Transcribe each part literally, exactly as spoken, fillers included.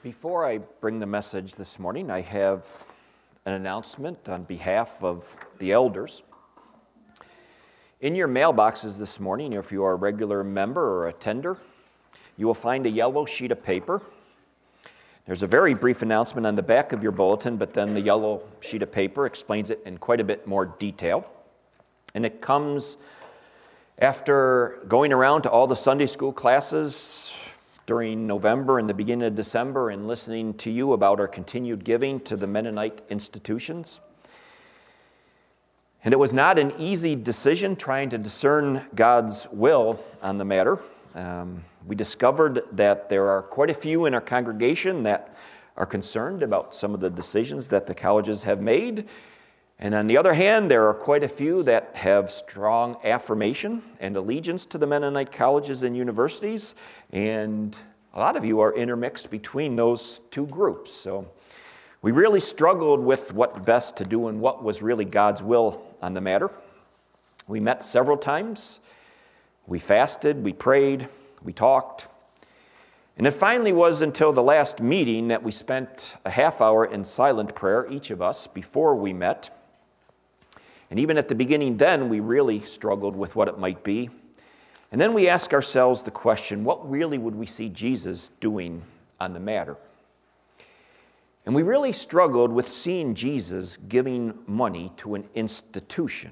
Before I bring the message this morning, I have an announcement on behalf of the elders. In your mailboxes this morning, if you are a regular member or attender, you will find a yellow sheet of paper. There's a very brief announcement on the back of your bulletin, but then the yellow sheet of paper explains it in quite a bit more detail. And it comes after going around to all the Sunday school classes during November and the beginning of December and listening to you about our continued giving to the Mennonite institutions. And it was not an easy decision trying to discern God's will on the matter. Um, we discovered that there are quite a few in our congregation that are concerned about some of the decisions that the colleges have made. And on the other hand, there are quite a few that have strong affirmation and allegiance to the Mennonite colleges and universities, and a lot of you are intermixed between those two groups. So we really struggled with what best to do and what was really God's will on the matter. We met several times. We fasted, we prayed, we talked. And it finally was until the last meeting that we spent a half hour in silent prayer, each of us, before we met. And even at the beginning then, we really struggled with what it might be. And then we asked ourselves the question, what really would we see Jesus doing on the matter? And we really struggled with seeing Jesus giving money to an institution.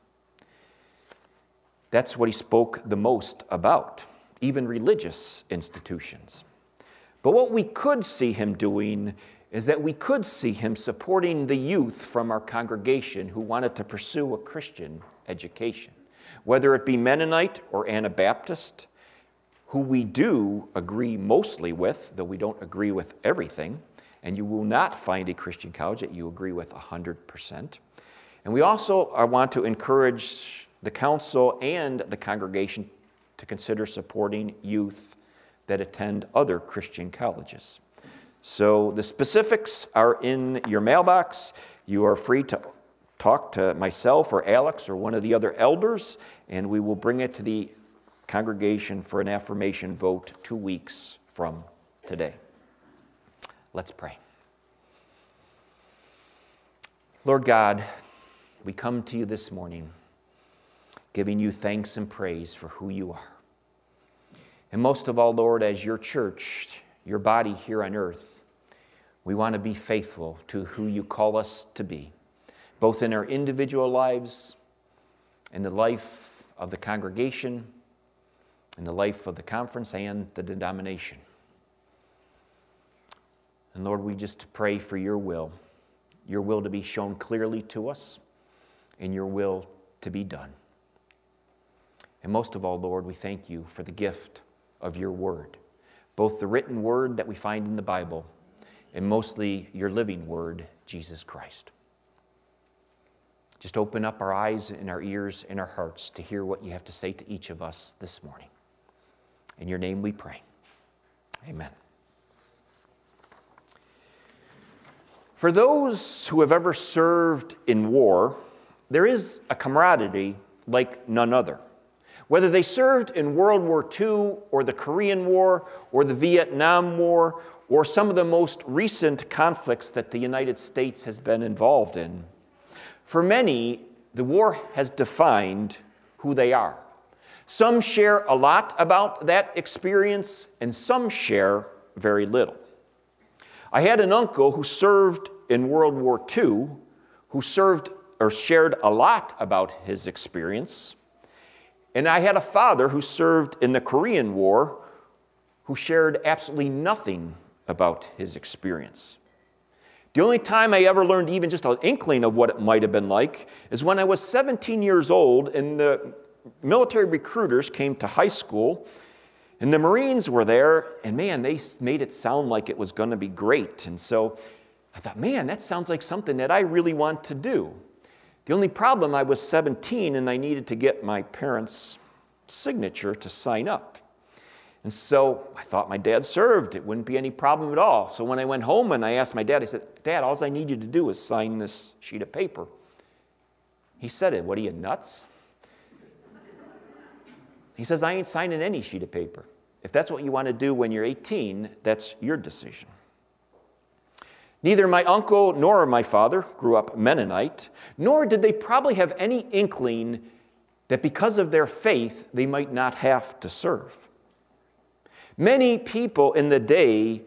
That's what he spoke the most about, even religious institutions. But what we could see him doing is that we could see him supporting the youth from our congregation who wanted to pursue a Christian education, whether it be Mennonite or Anabaptist, who we do agree mostly with, though we don't agree with everything, and you will not find a Christian college that you agree with one hundred percent. And we also want to encourage the council and the congregation to consider supporting youth that attend other Christian colleges. So the specifics are in your mailbox. You are free to talk to myself or Alex or one of the other elders, and we will bring it to the congregation for an affirmation vote two weeks from today. Let's pray. Lord God, we come to you this morning giving you thanks and praise for who you are. And most of all, Lord, as your church, your body here on earth, we want to be faithful to who you call us to be, both in our individual lives, in the life of the congregation, in the life of the conference and the denomination. And Lord, we just pray for your will, your will to be shown clearly to us, and your will to be done. And most of all, Lord, we thank you for the gift of your word, both the written word that we find in the Bible and mostly your living word, Jesus Christ. Just open up our eyes and our ears and our hearts to hear what you have to say to each of us this morning. In your name we pray. Amen. For those who have ever served in war, there is a camaraderie like none other. Whether they served in World War Two or the Korean War or the Vietnam War or some of the most recent conflicts that the United States has been involved in, for many, the war has defined who they are. Some share a lot about that experience, and some share very little. I had an uncle who served in World War Two, who served or shared a lot about his experience. And I had a father who served in the Korean War, who shared absolutely nothing about his experience. The only time I ever learned even just an inkling of what it might have been like is when I was seventeen years old and the military recruiters came to high school and the Marines were there, and man, they made it sound like it was going to be great. And so I thought, man, that sounds like something that I really want to do. The only problem, I was seventeen and I needed to get my parents' signature to sign up. And so I thought my dad served. It wouldn't be any problem at all. So when I went home and I asked my dad, I said, Dad, all I need you to do is sign this sheet of paper. He said, what are you, nuts? He says, I ain't signing any sheet of paper. If that's what you want to do when you're eighteen, that's your decision. Neither my uncle nor my father grew up Mennonite, nor did they probably have any inkling that because of their faith, they might not have to serve. Many people in the day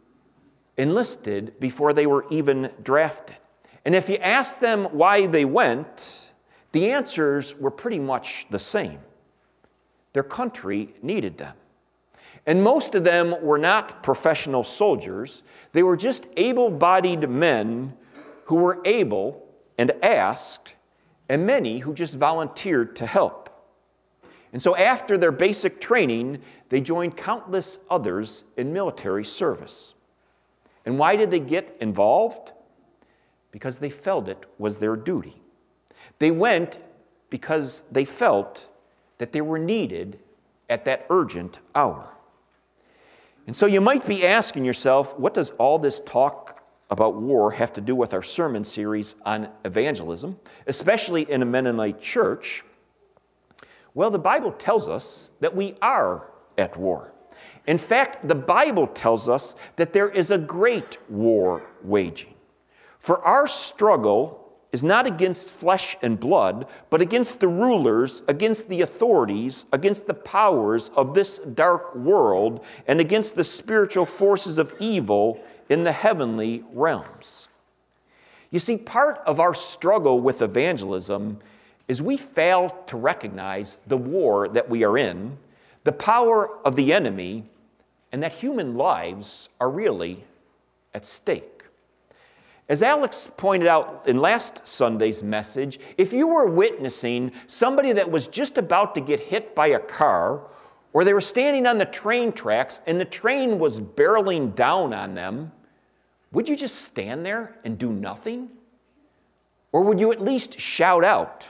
enlisted before they were even drafted. And if you asked them why they went, the answers were pretty much the same. Their country needed them. And most of them were not professional soldiers. They were just able-bodied men who were able and asked, and many who just volunteered to help. And so after their basic training, they joined countless others in military service. And why did they get involved? Because they felt it was their duty. They went because they felt that they were needed at that urgent hour. And so you might be asking yourself, what does all this talk about war have to do with our sermon series on evangelism, especially in a Mennonite church? Well, the Bible tells us that we are at war. In fact, the Bible tells us that there is a great war waging. For our struggle is not against flesh and blood, but against the rulers, against the authorities, against the powers of this dark world, and against the spiritual forces of evil in the heavenly realms. You see, part of our struggle with evangelism is we fail to recognize the war that we are in, the power of the enemy, and that human lives are really at stake. As Alex pointed out in last Sunday's message, if you were witnessing somebody that was just about to get hit by a car, or they were standing on the train tracks and the train was barreling down on them, would you just stand there and do nothing? Or would you at least shout out?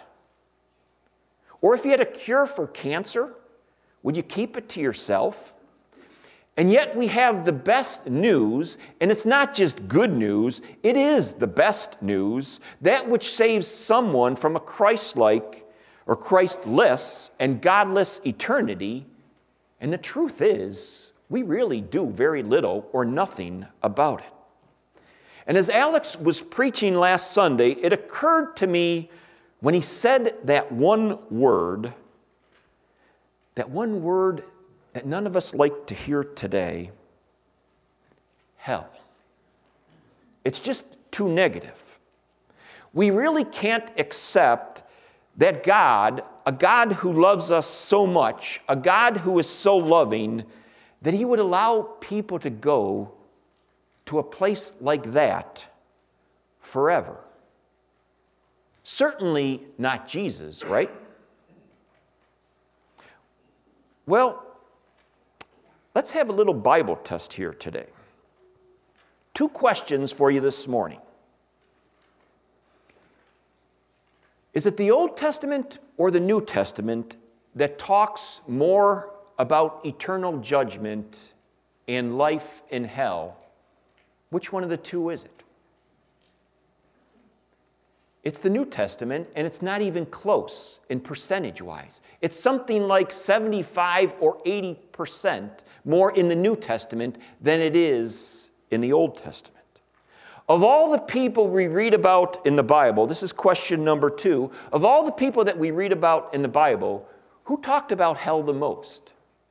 Or if you had a cure for cancer, would you keep it to yourself? And yet we have the best news, and it's not just good news, it is the best news, that which saves someone from a Christ-like or Christless and godless eternity. And the truth is, we really do very little or nothing about it. And as Alex was preaching last Sunday, it occurred to me when he said that one word, that one word that none of us like to hear today, hell. It's just too negative. We really can't accept that God, a God who loves us so much, a God who is so loving, that he would allow people to go to a place like that forever. Certainly not Jesus, right? Well, let's have a little Bible test here today. Two questions for you this morning. Is it the Old Testament or the New Testament that talks more about eternal judgment and life in hell? Which one of the two is it? It's the New Testament, and it's not even close in percentage-wise. It's something like seventy-five or eighty percent more in the New Testament than it is in the Old Testament. Of all the people we read about in the Bible, this is question number two, of all the people that we read about in the Bible, who talked about hell the most?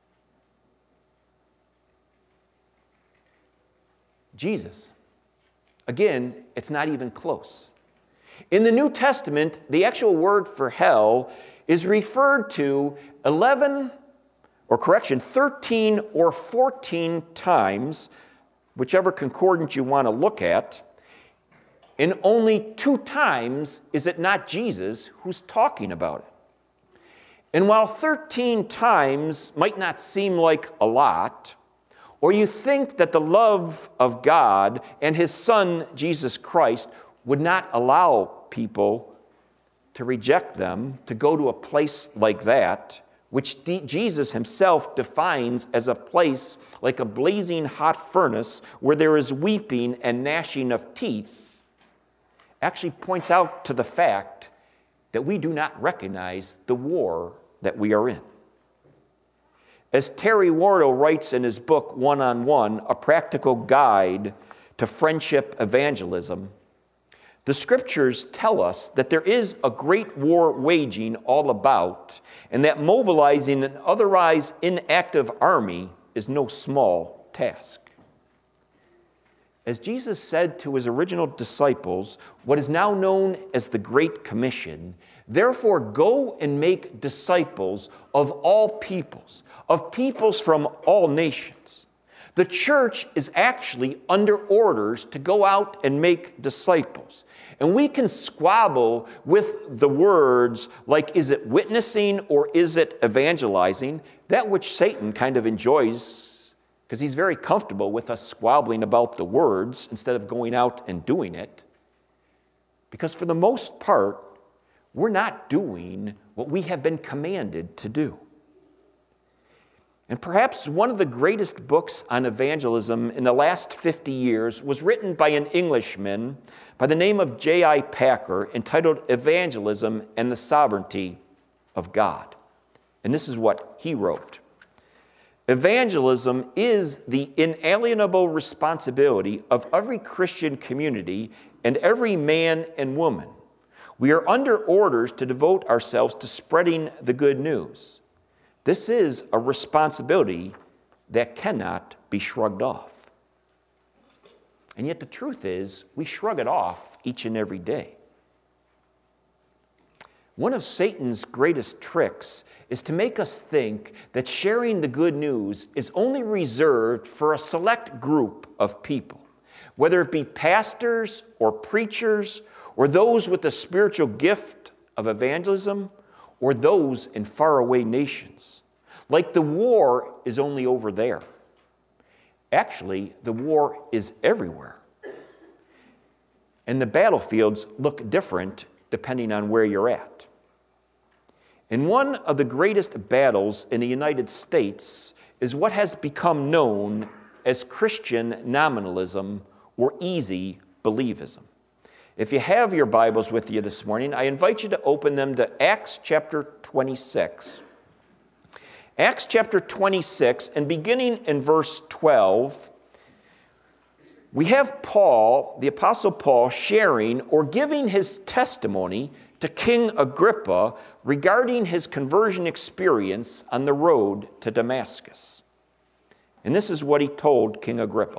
Jesus. Again, it's not even close. In the New Testament, the actual word for hell is referred to eleven, or correction, thirteen or fourteen times, whichever concordance you want to look at, and only two times is it not Jesus who's talking about it. And while thirteen times might not seem like a lot, or you think that the love of God and his Son, Jesus Christ, would not allow people to reject them, to go to a place like that, which D- Jesus himself defines as a place like a blazing hot furnace where there is weeping and gnashing of teeth, actually points out to the fact that we do not recognize the war that we are in. As Terry Wardle writes in his book, One on One, A Practical Guide to friendship evangelism, the scriptures tell us that there is a great war waging all about, and that mobilizing an otherwise inactive army is no small task. As Jesus said to his original disciples, what is now known as the Great Commission, therefore go and make disciples of all peoples, of peoples from all nations. The church is actually under orders to go out and make disciples. And we can squabble with the words like, is it witnessing or is it evangelizing? That which Satan kind of enjoys, because he's very comfortable with us squabbling about the words instead of going out and doing it. Because for the most part, we're not doing what we have been commanded to do. And perhaps one of the greatest books on evangelism in the last fifty years was written by an Englishman by the name of J I Packer, entitled Evangelism and the Sovereignty of God. And this is what he wrote. Evangelism is the inalienable responsibility of every Christian community and every man and woman. We are under orders to devote ourselves to spreading the good news. This is a responsibility that cannot be shrugged off. And yet the truth is, we shrug it off each and every day. One of Satan's greatest tricks is to make us think that sharing the good news is only reserved for a select group of people, whether it be pastors or preachers or those with the spiritual gift of evangelism or those in faraway nations. Like the war is only over there. Actually, the war is everywhere. And the battlefields look different depending on where you're at. And one of the greatest battles in the United States is what has become known as Christian nominalism or easy believism. If you have your Bibles with you this morning, I invite you to open them to Acts chapter twenty-six. Acts chapter twenty-six, and beginning in verse twelve, we have Paul, the Apostle Paul, sharing or giving his testimony to King Agrippa regarding his conversion experience on the road to Damascus. And this is what he told King Agrippa.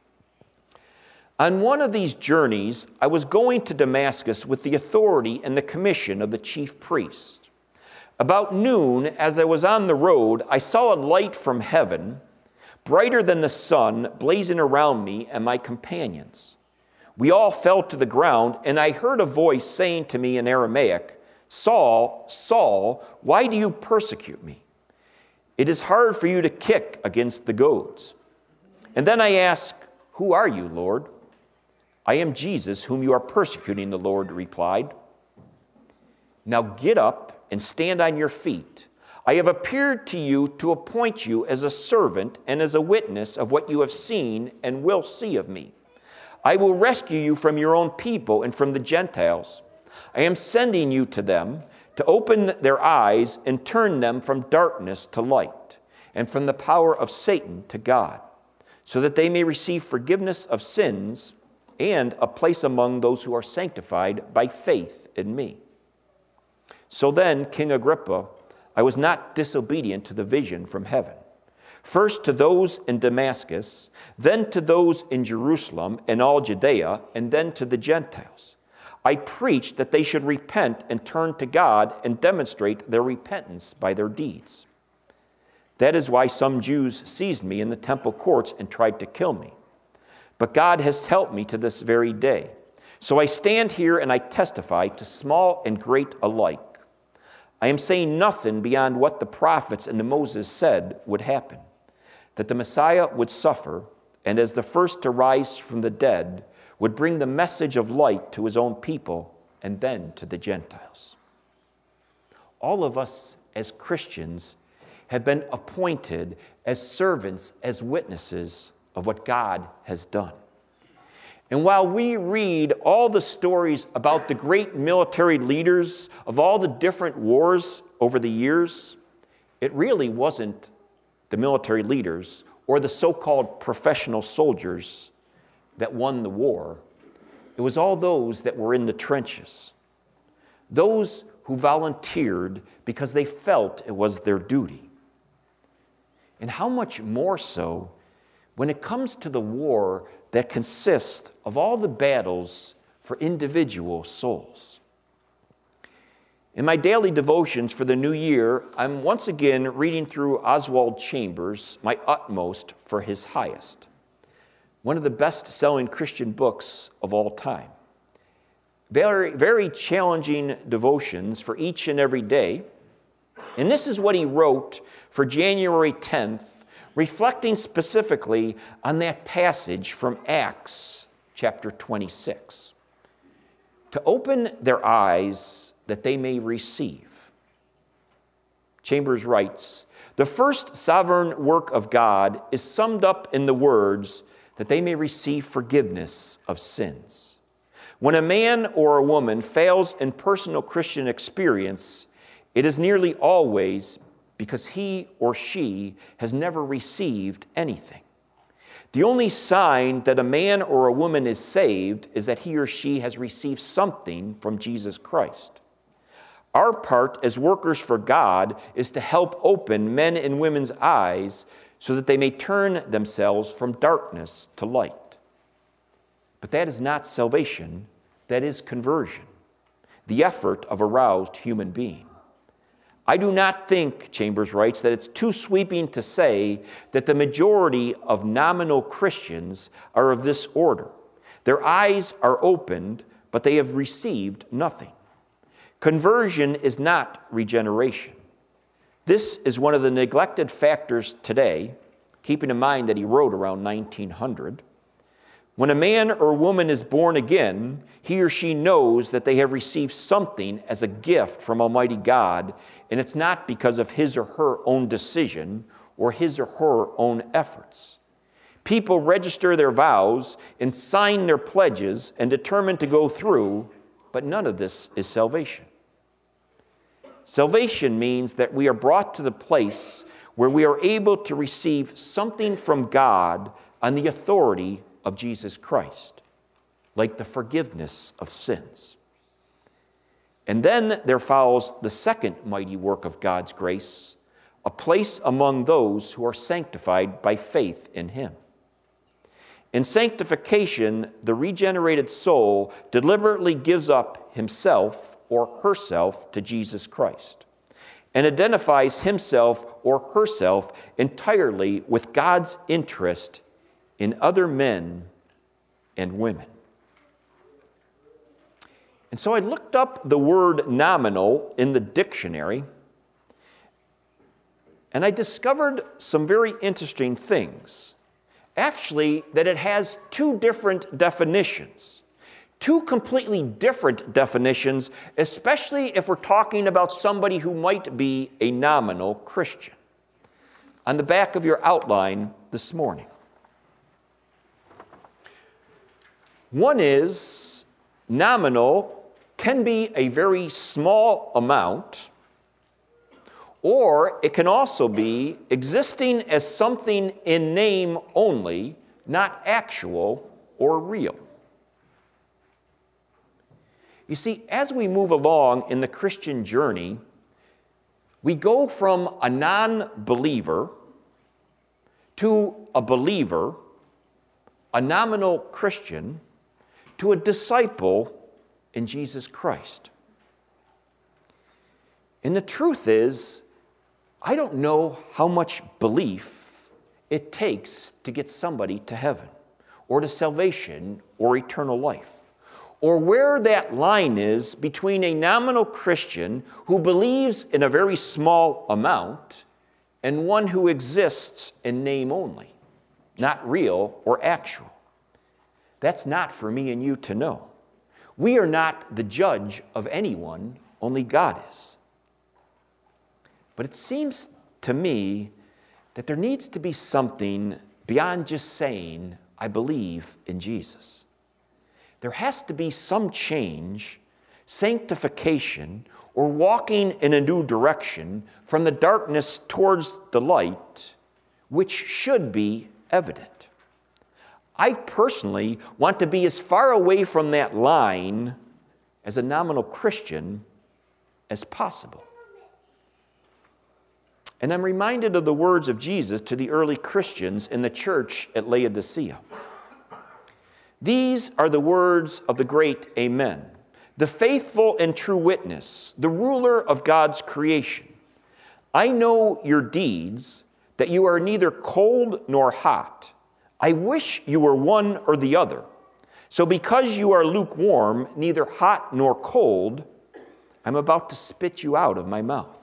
On one of these journeys, I was going to Damascus with the authority and the commission of the chief priest. About noon, as I was on the road, I saw a light from heaven, brighter than the sun, blazing around me and my companions. We all fell to the ground, and I heard a voice saying to me in Aramaic, Saul, Saul, why do you persecute me? It is hard for you to kick against the goads. And then I asked, who are you, Lord? I am Jesus, whom you are persecuting, the Lord replied. Now get up and stand on your feet. I have appeared to you to appoint you as a servant and as a witness of what you have seen and will see of me. I will rescue you from your own people and from the Gentiles. I am sending you to them to open their eyes and turn them from darkness to light and from the power of Satan to God, so that they may receive forgiveness of sins and a place among those who are sanctified by faith in me. So then, King Agrippa, I was not disobedient to the vision from heaven. First to those in Damascus, then to those in Jerusalem and all Judea, and then to the Gentiles. I preached that they should repent and turn to God and demonstrate their repentance by their deeds. That is why some Jews seized me in the temple courts and tried to kill me. But God has helped me to this very day. So I stand here and I testify to small and great alike. I am saying nothing beyond what the prophets and the Moses said would happen, that the Messiah would suffer, and as the first to rise from the dead, would bring the message of light to his own people and then to the Gentiles. All of us as Christians have been appointed as servants, as witnesses of what God has done. And while we read all the stories about the great military leaders of all the different wars over the years, it really wasn't the military leaders or the so-called professional soldiers that won the war. It was all those that were in the trenches, those who volunteered because they felt it was their duty. And how much more so when it comes to the war that consists of all the battles for individual souls. In my daily devotions for the new year, I'm once again reading through Oswald Chambers' My Utmost for His Highest, one of the best-selling Christian books of all time. Very, very challenging devotions for each and every day. And this is what he wrote for January tenth, reflecting specifically on that passage from Acts chapter twenty-six. To open their eyes that they may receive. Chambers writes, the first sovereign work of God is summed up in the words that they may receive forgiveness of sins. When a man or a woman fails in personal Christian experience, it is nearly always because he or she has never received anything. The only sign that a man or a woman is saved is that he or she has received something from Jesus Christ. Our part as workers for God is to help open men and women's eyes so that they may turn themselves from darkness to light. But that is not salvation, that is conversion, the effort of a roused human being. I do not think, Chambers writes, that it's too sweeping to say that the majority of nominal Christians are of this order. Their eyes are opened, but they have received nothing. Conversion is not regeneration. This is one of the neglected factors today, keeping in mind that he wrote around nineteen hundred. When a man or woman is born again, he or she knows that they have received something as a gift from Almighty God, and it's not because of his or her own decision or his or her own efforts. People register their vows and sign their pledges and determine to go through, but none of this is salvation. Salvation means that we are brought to the place where we are able to receive something from God on the authority of Jesus Christ, like the forgiveness of sins. And then there follows the second mighty work of God's grace, a place among those who are sanctified by faith in him. In sanctification, the regenerated soul deliberately gives up himself or herself to Jesus Christ and identifies himself or herself entirely with God's interest in other men and women. And so I looked up the word nominal in the dictionary, and I discovered some very interesting things. Actually, that it has two different definitions. Two completely different definitions, especially if we're talking about somebody who might be a nominal Christian. On the back of your outline this morning. One is nominal can be a very small amount, or it can also be existing as something in name only, not actual or real. You see, as we move along in the Christian journey, we go from a non-believer to a believer, a nominal Christian, to a disciple in Jesus Christ. And the truth is, I don't know how much belief it takes to get somebody to heaven, or to salvation, or eternal life, or where that line is between a nominal Christian who believes in a very small amount and one who exists in name only, not real or actual. That's not for me and you to know. We are not the judge of anyone, only God is. But it seems to me that there needs to be something beyond just saying, I believe in Jesus. There has to be some change, sanctification, or walking in a new direction from the darkness towards the light, which should be evident. I personally want to be as far away from that line as a nominal Christian as possible. And I'm reminded of the words of Jesus to the early Christians in the church at Laodicea. These are the words of the great Amen, the faithful and true witness, the ruler of God's creation. I know your deeds, that you are neither cold nor hot. I wish you were one or the other. So because you are lukewarm, neither hot nor cold, I'm about to spit you out of my mouth.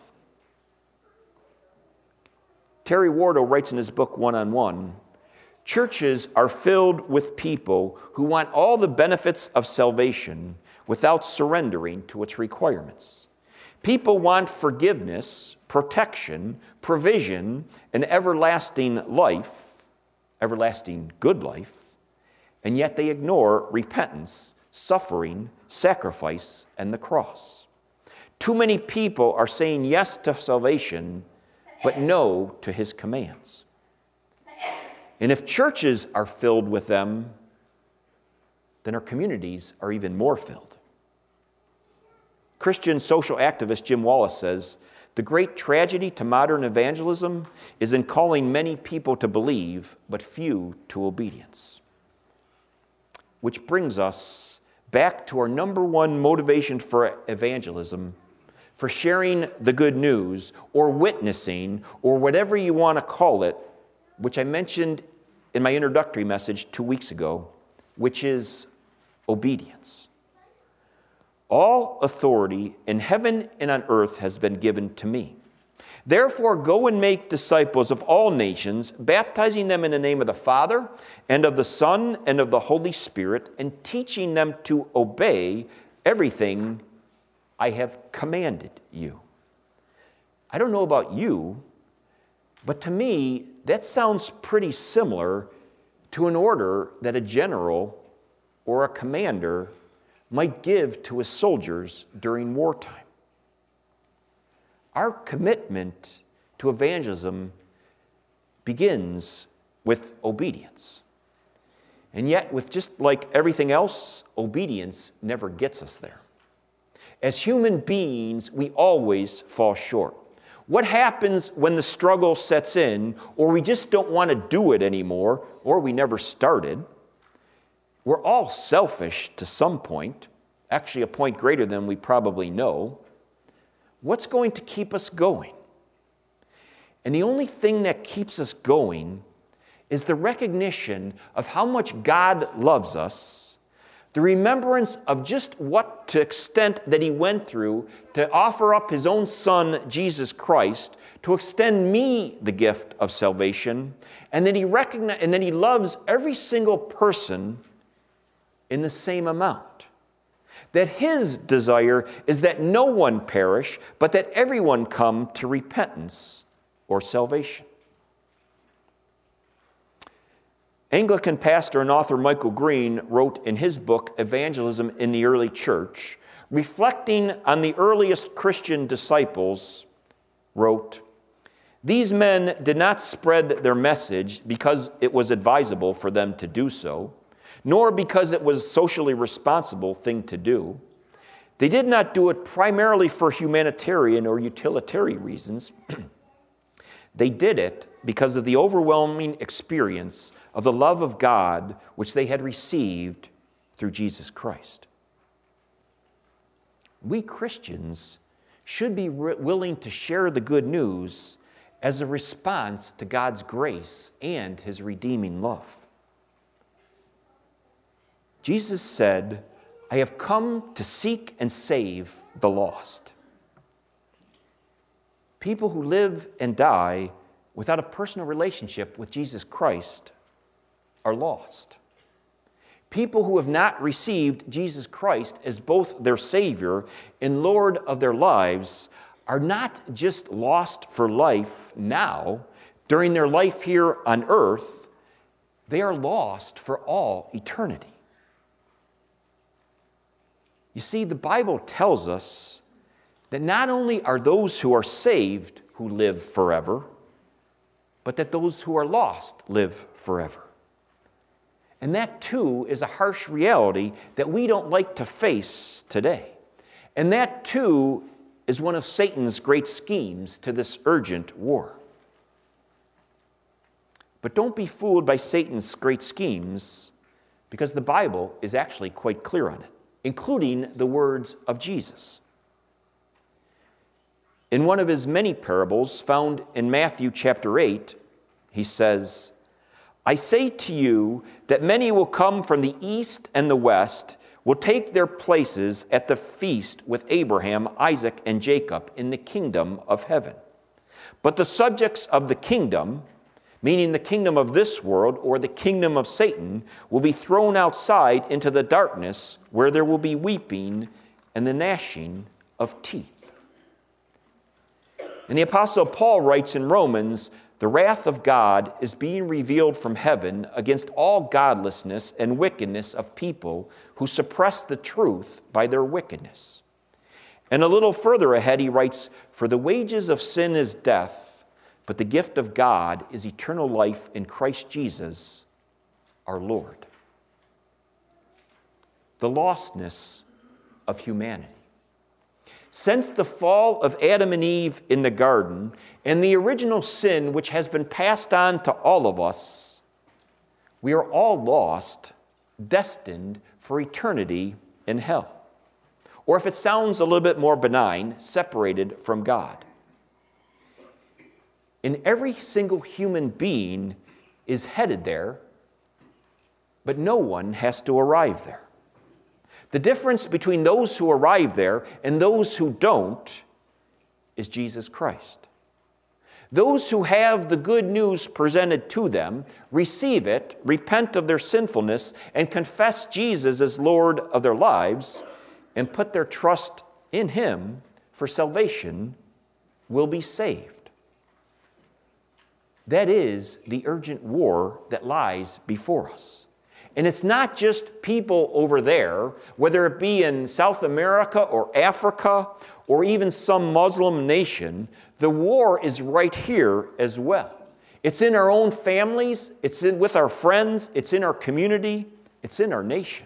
Terry Wardle writes in his book, One on One, churches are filled with people who want all the benefits of salvation without surrendering to its requirements. People want forgiveness, protection, provision, and everlasting life, everlasting good life, and yet they ignore repentance, suffering, sacrifice, and the cross. Too many people are saying yes to salvation, but no to his commands. And if churches are filled with them, then our communities are even more filled. Christian social activist Jim Wallace says, the great tragedy to modern evangelism is in calling many people to believe, but few to obedience. Which brings us back to our number one motivation for evangelism, for sharing the good news, or witnessing, or whatever you want to call it, which I mentioned in my introductory message two weeks ago, which is obedience. All authority in heaven and on earth has been given to me. Therefore, go and make disciples of all nations, baptizing them in the name of the Father, and of the Son, and of the Holy Spirit, and teaching them to obey everything I have commanded you. I don't know about you, but to me, that sounds pretty similar to an order that a general or a commander might give to his soldiers during wartime. Our commitment to evangelism begins with obedience. And yet, with just like everything else, obedience never gets us there. As human beings, we always fall short. What happens when the struggle sets in, or we just don't want to do it anymore, or we never started? We're all selfish to some point, actually a point greater than we probably know. What's going to keep us going? And the only thing that keeps us going is the recognition of how much God loves us, the remembrance of just what to extent that he went through to offer up his own son, Jesus Christ, to extend me the gift of salvation, and then he recognize, and then he loves every single person in the same amount. That his desire is that no one perish, but that everyone come to repentance or salvation. Anglican pastor and author Michael Green wrote in his book, Evangelism in the Early Church, reflecting on the earliest Christian disciples, wrote, "These men did not spread their message because it was advisable for them to do so, nor because it was a socially responsible thing to do. They did not do it primarily for humanitarian or utilitarian reasons. They did it because of the overwhelming experience of the love of God which they had received through Jesus Christ." We Christians should be re- willing to share the good news as a response to God's grace and his redeeming love. Jesus said, "I have come to seek and save the lost." People who live and die without a personal relationship with Jesus Christ are lost. People who have not received Jesus Christ as both their Savior and Lord of their lives are not just lost for life now, during their life here on earth, they are lost for all eternity. You see, the Bible tells us that not only are those who are saved who live forever, but that those who are lost live forever. And that, too, is a harsh reality that we don't like to face today. And that, too, is one of Satan's great schemes to this urgent war. But don't be fooled by Satan's great schemes, because the Bible is actually quite clear on it, including the words of Jesus. In one of his many parables found in Matthew chapter eight, he says, I say to you that many will come from the east and the west, will take their places at the feast with Abraham, Isaac, and Jacob in the kingdom of heaven. But the subjects of the kingdom, meaning the kingdom of this world or the kingdom of Satan, will be thrown outside into the darkness where there will be weeping and the gnashing of teeth. And the Apostle Paul writes in Romans, the wrath of God is being revealed from heaven against all godlessness and wickedness of people who suppress the truth by their wickedness. And a little further ahead he writes, for the wages of sin is death, but the gift of God is eternal life in Christ Jesus, our Lord. The lostness of humanity. Since the fall of Adam and Eve in the garden and the original sin which has been passed on to all of us, we are all lost, destined for eternity in hell. Or if it sounds a little bit more benign, separated from God. And every single human being is headed there, but no one has to arrive there. The difference between those who arrive there and those who don't is Jesus Christ. Those who have the good news presented to them receive it, repent of their sinfulness, and confess Jesus as Lord of their lives, and put their trust in Him for salvation, will be saved. That is the urgent war that lies before us. And it's not just people over there, whether it be in South America or Africa or even some Muslim nation. The war is right here as well. It's in our own families, it's in, with our friends, it's in our community, it's in our nation.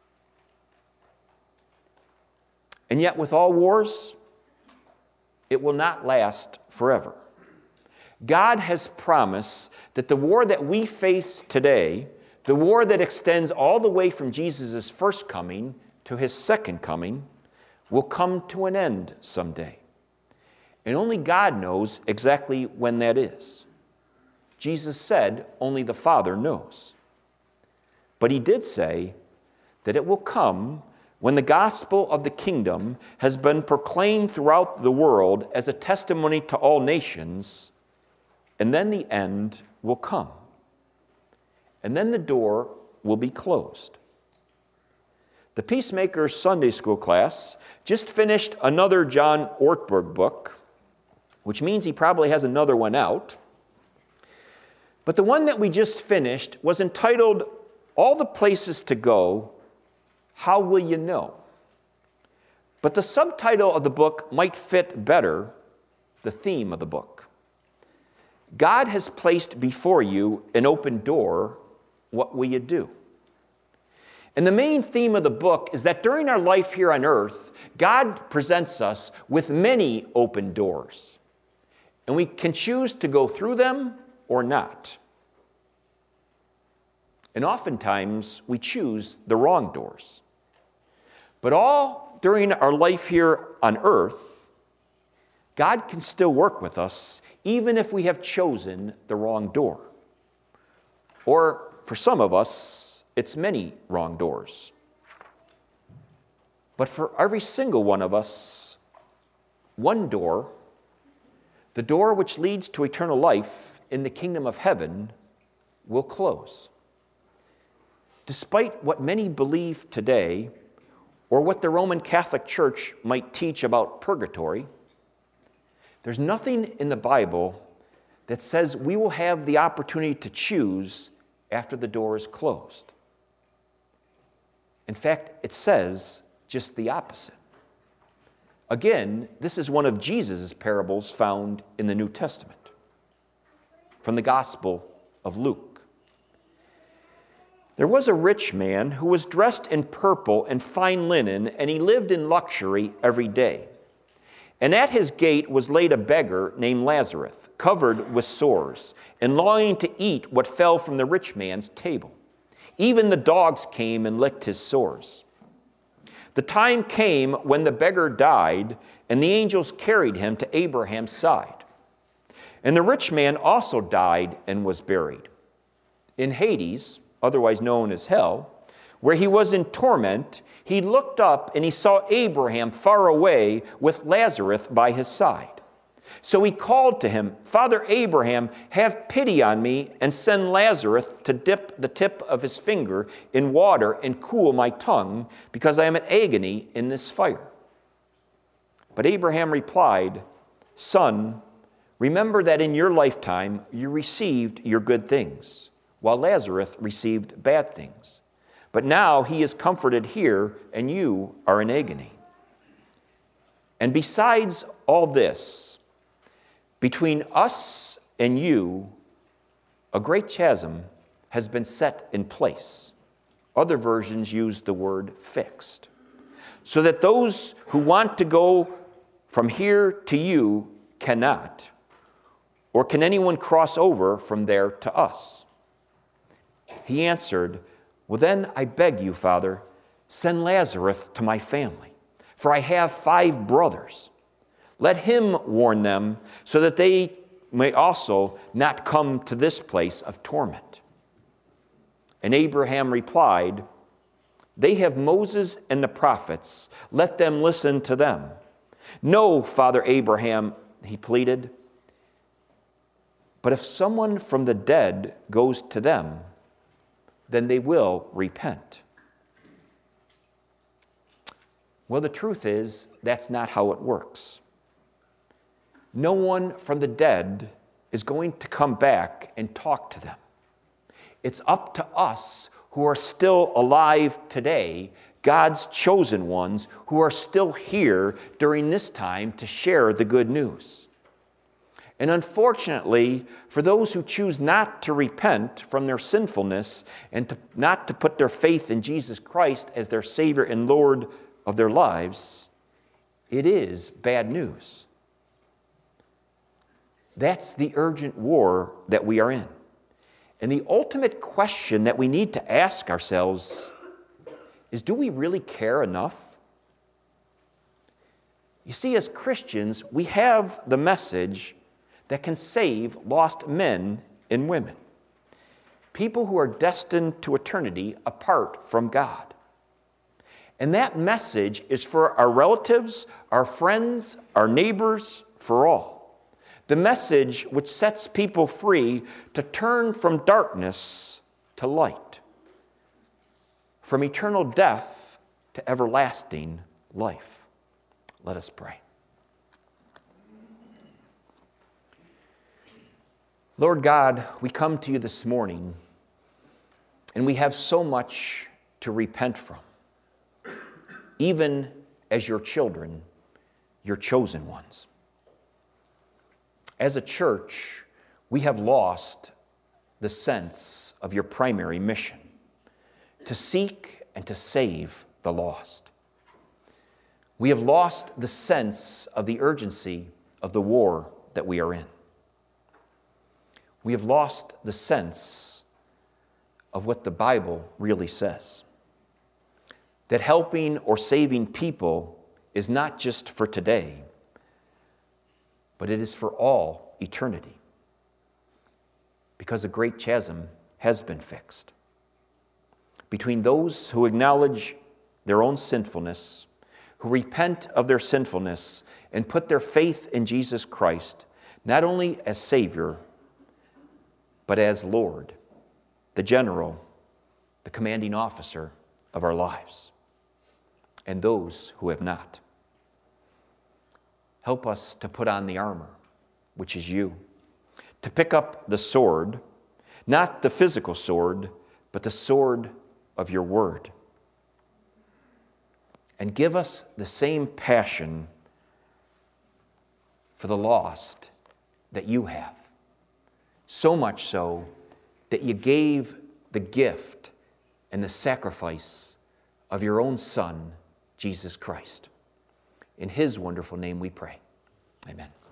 And yet with all wars, it will not last forever. God has promised that the war that we face today, the war that extends all the way from Jesus' first coming to His second coming, will come to an end someday. And only God knows exactly when that is. Jesus said, only the Father knows. But He did say that it will come when the gospel of the kingdom has been proclaimed throughout the world as a testimony to all nations, and then the end will come. And then the door will be closed. The Peacemaker's Sunday School class just finished another John Ortberg book, which means he probably has another one out. But the one that we just finished was entitled, All the Places to Go, How Will You Know? But the subtitle of the book might fit better the theme of the book. God has placed before you an open door. What will you do? And the main theme of the book is that during our life here on earth, God presents us with many open doors. And we can choose to go through them or not. And oftentimes, we choose the wrong doors. But all during our life here on earth, God can still work with us, even if we have chosen the wrong door. Or for some of us, it's many wrong doors. But for every single one of us, one door, the door which leads to eternal life in the kingdom of heaven, will close. Despite what many believe today, or what the Roman Catholic Church might teach about purgatory, there's nothing in the Bible that says we will have the opportunity to choose after the door is closed. In fact, it says just the opposite. Again, this is one of Jesus' parables found in the New Testament, from the Gospel of Luke. There was a rich man who was dressed in purple and fine linen, and he lived in luxury every day. And at his gate was laid a beggar named Lazarus, covered with sores, and longing to eat what fell from the rich man's table. Even the dogs came and licked his sores. The time came when the beggar died, and the angels carried him to Abraham's side. And the rich man also died and was buried. In Hades, otherwise known as hell, where he was in torment, he looked up and he saw Abraham far away with Lazarus by his side. So he called to him, "Father Abraham, have pity on me and send Lazarus to dip the tip of his finger in water and cool my tongue, because I am in agony in this fire." But Abraham replied, "Son, remember that in your lifetime you received your good things, while Lazarus received bad things. But now he is comforted here, and you are in agony. And besides all this, between us and you, a great chasm has been set in place." Other versions use the word fixed. "So that those who want to go from here to you cannot, or can anyone cross over from there to us?" He answered, "Well, then I beg you, Father, send Lazarus to my family, for I have five brothers. Let him warn them so that they may also not come to this place of torment." And Abraham replied, "They have Moses and the prophets. Let them listen to them." "No, Father Abraham," he pleaded, "but if someone from the dead goes to them, then they will repent." Well, the truth is, that's not how it works. No one from the dead is going to come back and talk to them. It's up to us who are still alive today, God's chosen ones who are still here during this time to share the good news. And unfortunately, for those who choose not to repent from their sinfulness and to, not to put their faith in Jesus Christ as their Savior and Lord of their lives, it is bad news. That's the urgent war that we are in. And the ultimate question that we need to ask ourselves is, do we really care enough? You see, as Christians, we have the message that can save lost men and women, people who are destined to eternity apart from God. And that message is for our relatives, our friends, our neighbors, for all. The message which sets people free to turn from darkness to light, from eternal death to everlasting life. Let us pray. Lord God, we come to you this morning, and we have so much to repent from, even as your children, your chosen ones. As a church, we have lost the sense of your primary mission, to seek and to save the lost. We have lost the sense of the urgency of the war that we are in. We have lost the sense of what the Bible really says. That helping or saving people is not just for today, but it is for all eternity. Because a great chasm has been fixed between those who acknowledge their own sinfulness, who repent of their sinfulness, and put their faith in Jesus Christ, not only as Savior, but as Lord, the general, the commanding officer of our lives, and those who have not. Help us to put on the armor, which is you, to pick up the sword, not the physical sword, but the sword of your word. And give us the same passion for the lost that you have. So much so that you gave the gift and the sacrifice of your own Son, Jesus Christ. In his wonderful name we pray. Amen.